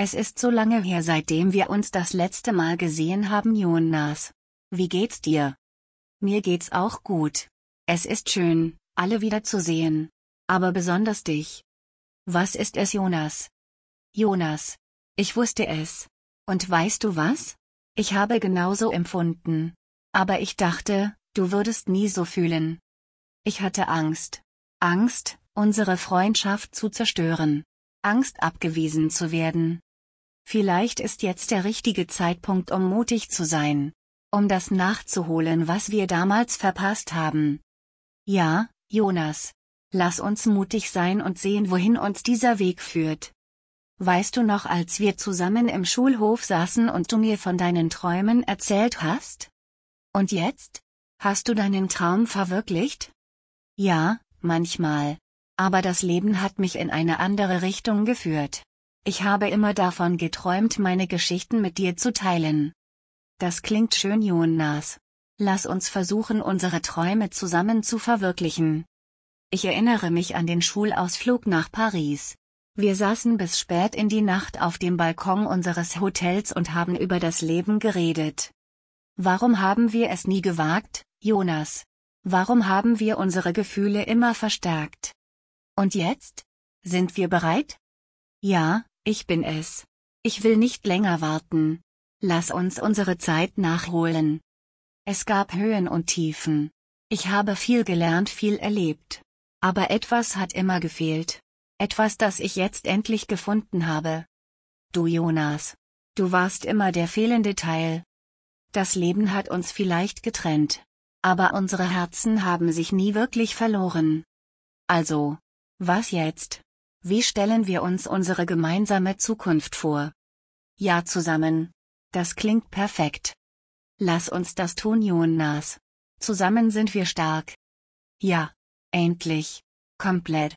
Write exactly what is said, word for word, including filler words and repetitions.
Es ist so lange her, seitdem wir uns das letzte Mal gesehen haben, Jonas. Wie geht's dir? Mir geht's auch gut. Es ist schön, alle wiederzusehen. Aber besonders dich. Was ist es, Jonas? Jonas. Ich wusste es. Und weißt du was? Ich habe genauso empfunden. Aber ich dachte, du würdest nie so fühlen. Ich hatte Angst. Angst, unsere Freundschaft zu zerstören. Angst, abgewiesen zu werden. Vielleicht ist jetzt der richtige Zeitpunkt, um mutig zu sein. Um das nachzuholen, was wir damals verpasst haben. Ja, Jonas. Lass uns mutig sein und sehen, wohin uns dieser Weg führt. Weißt du noch, als wir zusammen im Schulhof saßen und du mir von deinen Träumen erzählt hast? Und jetzt? Hast du deinen Traum verwirklicht? Ja, manchmal. Aber das Leben hat mich in eine andere Richtung geführt. Ich habe immer davon geträumt, meine Geschichten mit dir zu teilen. Das klingt schön, Jonas. Lass uns versuchen, unsere Träume zusammen zu verwirklichen. Ich erinnere mich an den Schulausflug nach Paris. Wir saßen bis spät in die Nacht auf dem Balkon unseres Hotels und haben über das Leben geredet. Warum haben wir es nie gewagt, Jonas? Warum haben wir unsere Gefühle immer verstärkt? Und jetzt? Sind wir bereit? Ja, ich bin es. Ich will nicht länger warten. Lass uns unsere Zeit nachholen. Es gab Höhen und Tiefen. Ich habe viel gelernt, viel erlebt. Aber etwas hat immer gefehlt. Etwas, das ich jetzt endlich gefunden habe. Du, Jonas. Du warst immer der fehlende Teil. Das Leben hat uns vielleicht getrennt. Aber unsere Herzen haben sich nie wirklich verloren. Also, was jetzt? Wie stellen wir uns unsere gemeinsame Zukunft vor? Ja, zusammen. Das klingt perfekt. Lass uns das tun, Jonas. Zusammen sind wir stark. Ja, endlich. Komplett.